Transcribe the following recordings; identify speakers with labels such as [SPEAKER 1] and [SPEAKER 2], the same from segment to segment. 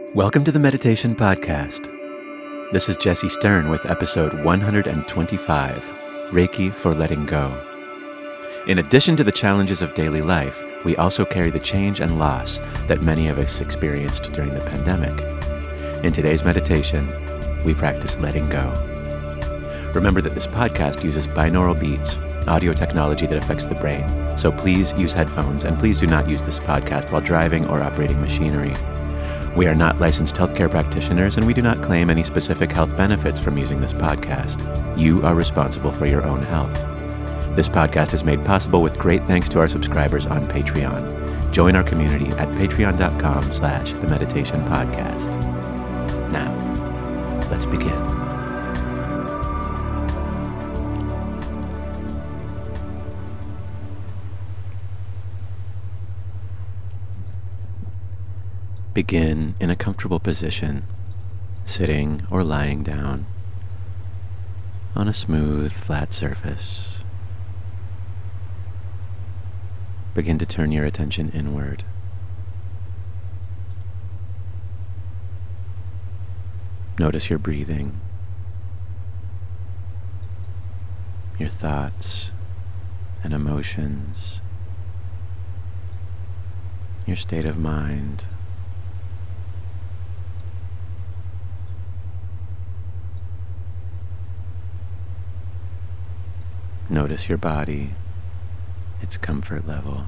[SPEAKER 1] Welcome to the Meditation Podcast. This is Jesse Stern with episode 125, Reiki for Letting Go. In addition to the challenges of daily life, we also carry the change and loss that many of us experienced during the pandemic. In today's meditation, we practice letting go. Remember that this podcast uses binaural beats, audio technology that affects the brain, so please use headphones and please do not use this podcast while driving or operating machinery. We are not licensed healthcare practitioners, and we do not claim any specific health benefits from using this podcast. You are responsible for your own health. This podcast is made possible with great thanks to our subscribers on Patreon. Join our community at patreon.com/themeditationpodcast. Now, let's begin. Begin in a comfortable position, sitting or lying down on a smooth, flat surface. Begin to turn your attention inward. Notice your breathing, your thoughts and emotions, your state of mind. Notice your body, its comfort level,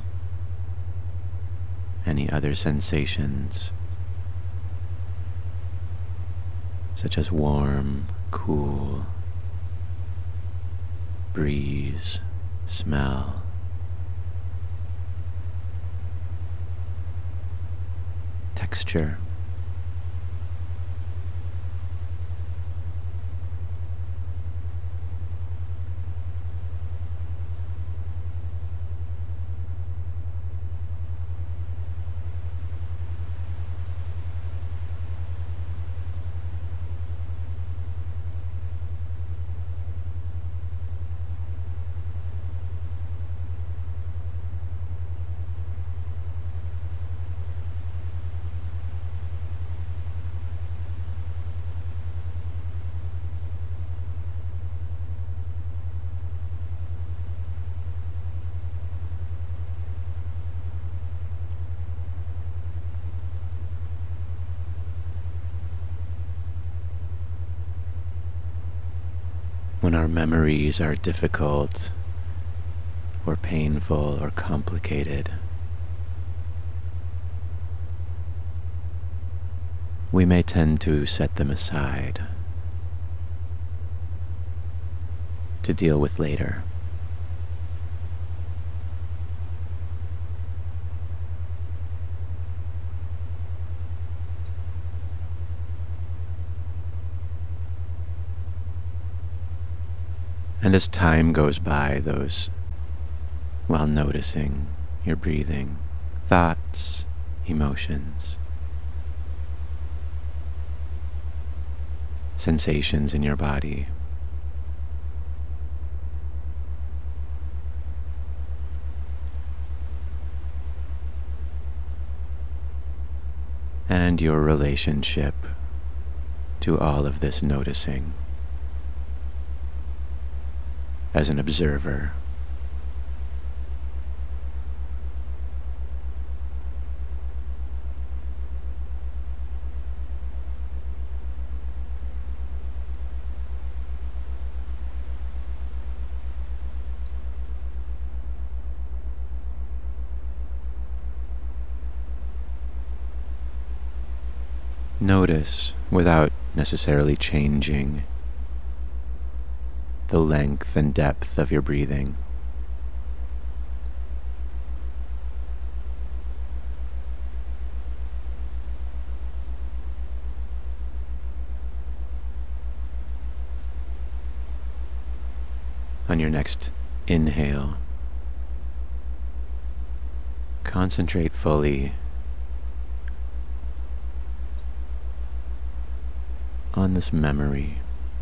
[SPEAKER 1] any other sensations, such as warm, cool, breeze, smell. Texture. When our memories are difficult or painful or complicated, we may tend to set them aside to deal with later. And as time goes by, while noticing your breathing, thoughts, emotions, sensations in your body, and your relationship to all of this noticing as an observer. Notice without necessarily changing the length and depth of your breathing. On your next inhale, concentrate fully on this memory.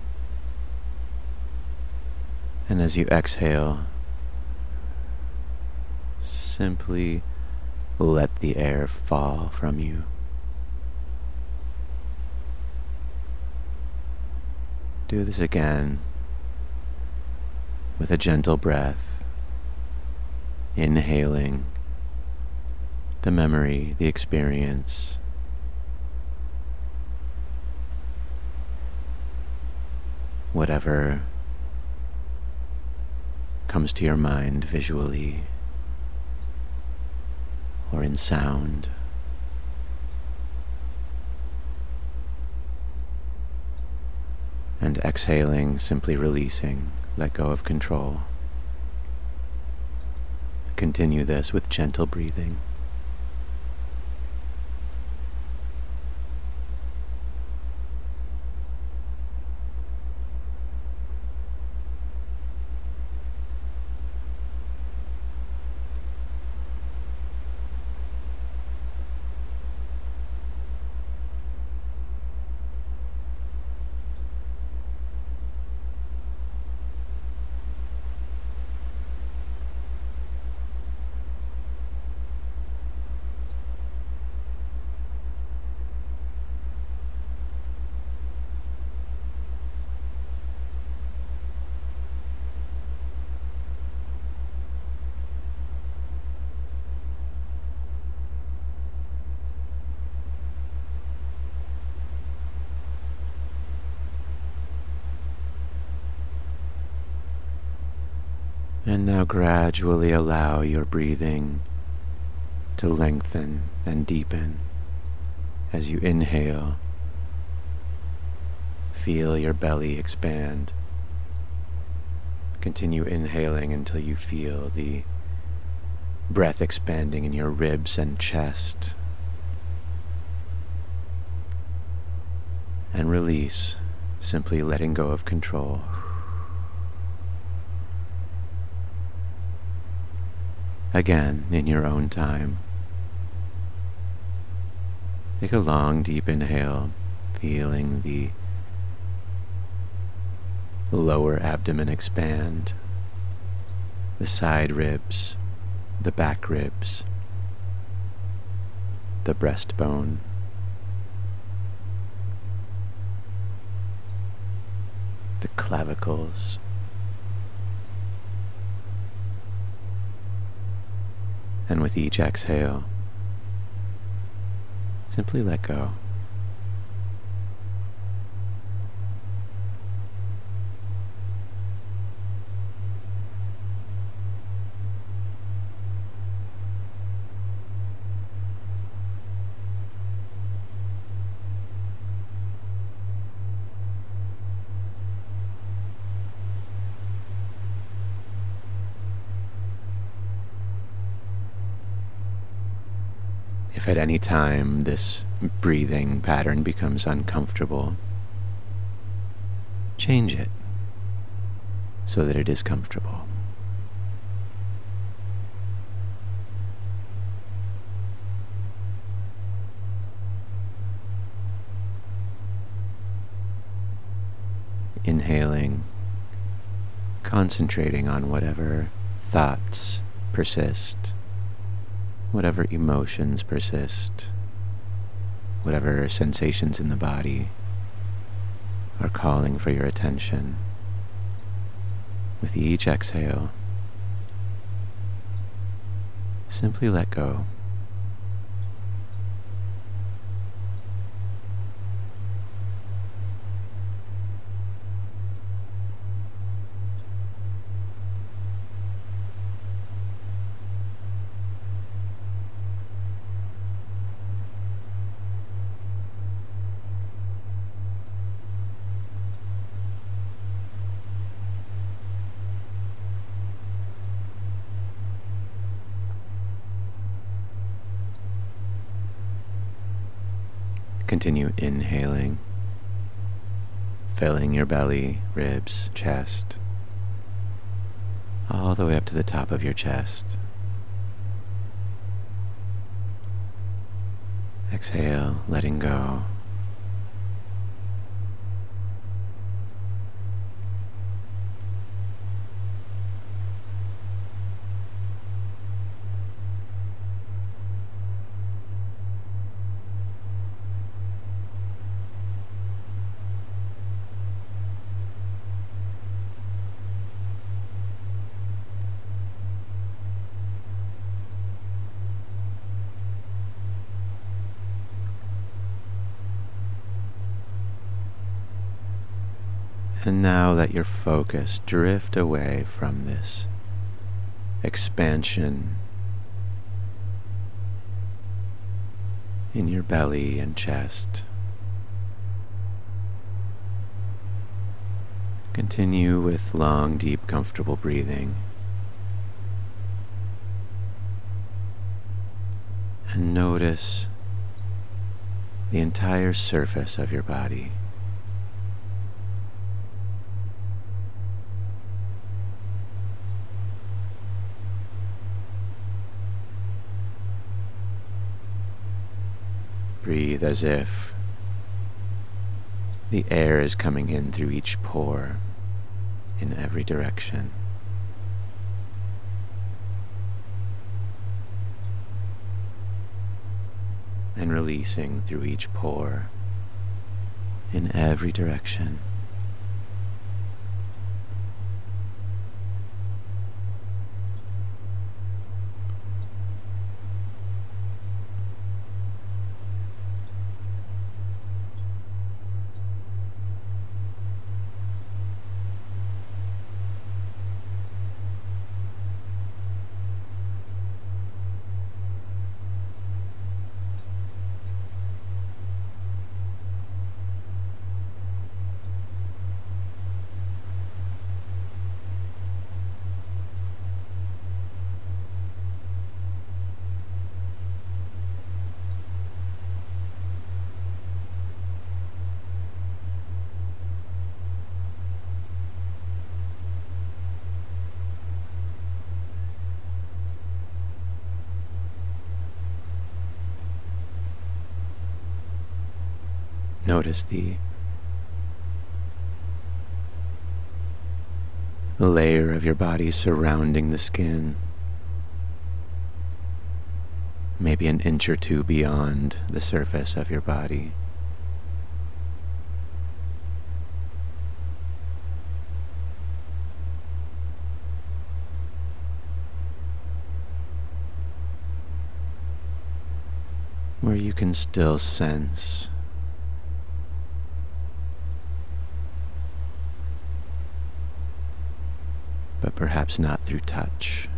[SPEAKER 1] And as you exhale, simply let the air fall from you. Do this again with a gentle breath, inhaling the memory, the experience, whatever comes to your mind visually or in sound. And exhaling, simply releasing, let go of control. Continue this with gentle breathing. And now gradually allow your breathing to lengthen and deepen as you inhale. Feel your belly expand. Continue inhaling until you feel the breath expanding in your ribs and chest. And release, simply letting go of control. Again, in your own time. Take a long, deep inhale, feeling the lower abdomen expand, the side ribs, the back ribs, the breastbone, the clavicles, and with each exhale, simply let go. If at any time this breathing pattern becomes uncomfortable, change it so that it is comfortable. Inhaling, concentrating on whatever thoughts persist, whatever emotions persist, whatever sensations in the body are calling for your attention. With each exhale, simply let go. Continue inhaling, filling your belly, ribs, chest, all the way up to the top of your chest. Exhale, letting go. And now let your focus drift away from this expansion in your belly and chest. Continue with long, deep, comfortable breathing. And notice the entire surface of your body. Breathe as if the air is coming in through each pore in every direction. And releasing through each pore in every direction. Notice the layer of your body surrounding the skin, maybe an inch or two beyond the surface of your body. Where you can still sense but perhaps not through touch.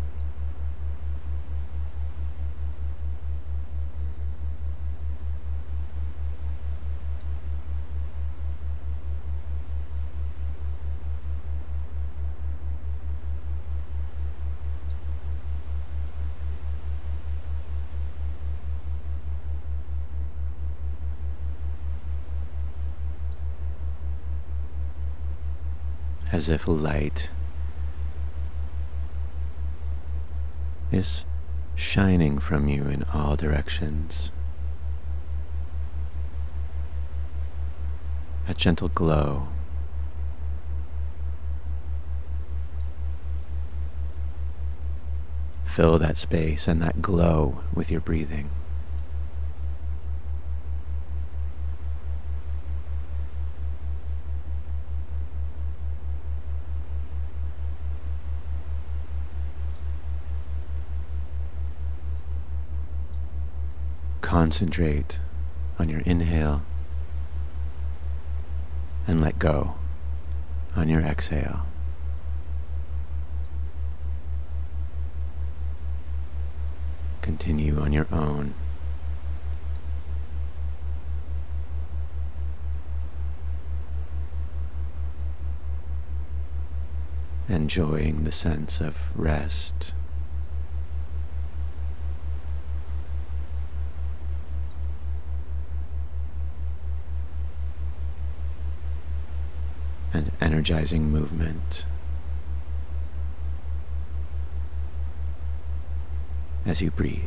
[SPEAKER 1] As if light is shining from you in all directions. A gentle glow. Fill that space and that glow with your breathing. Concentrate on your inhale and let go on your exhale. Continue on your own. Enjoying the sense of rest. And energizing movement as you breathe.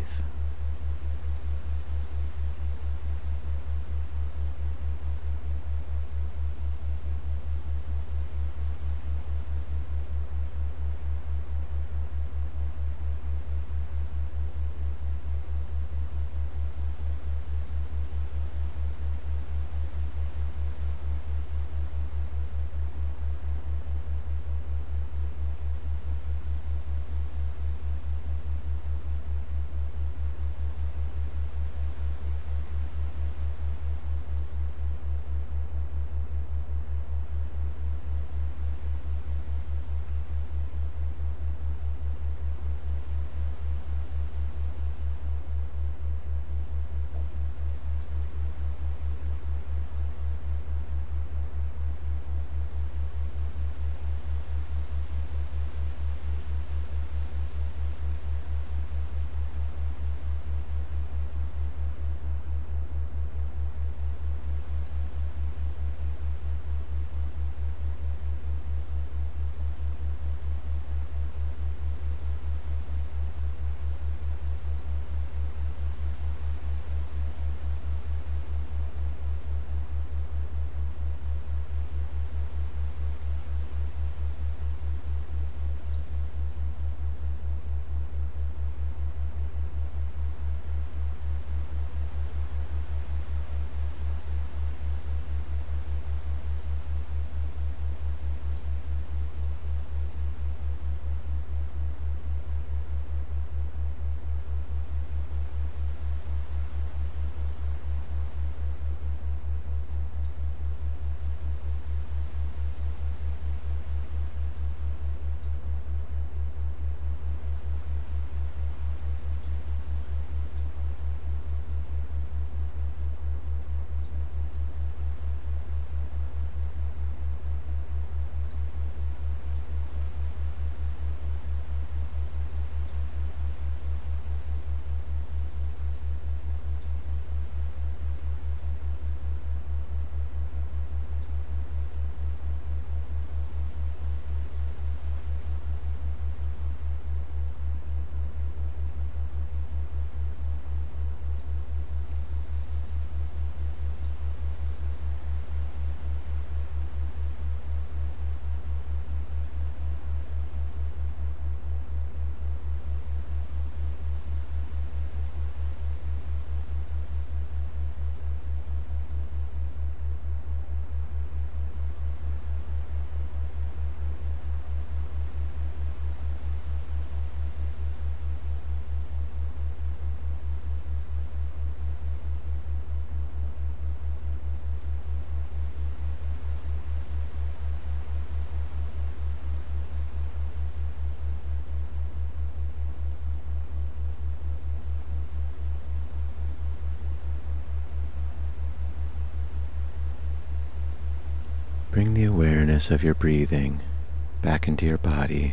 [SPEAKER 1] Bring the awareness of your breathing back into your body.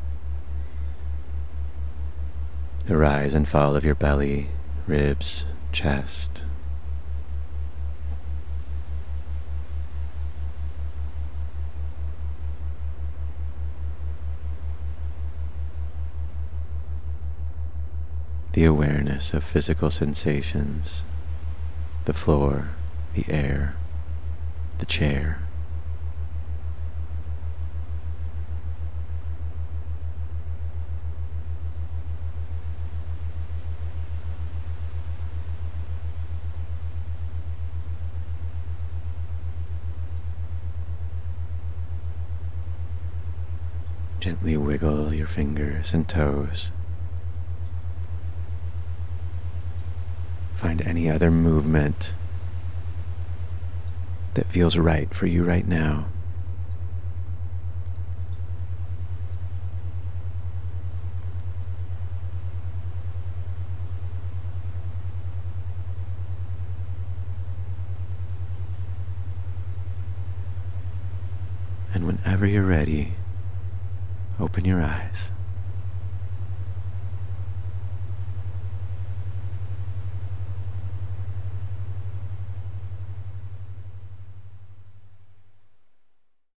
[SPEAKER 1] The rise and fall of your belly, ribs, chest. The awareness of physical sensations, the floor, the air, the chair. Gently wiggle your fingers and toes. Find any other movement that feels right for you right now. And whenever you're ready, open your eyes.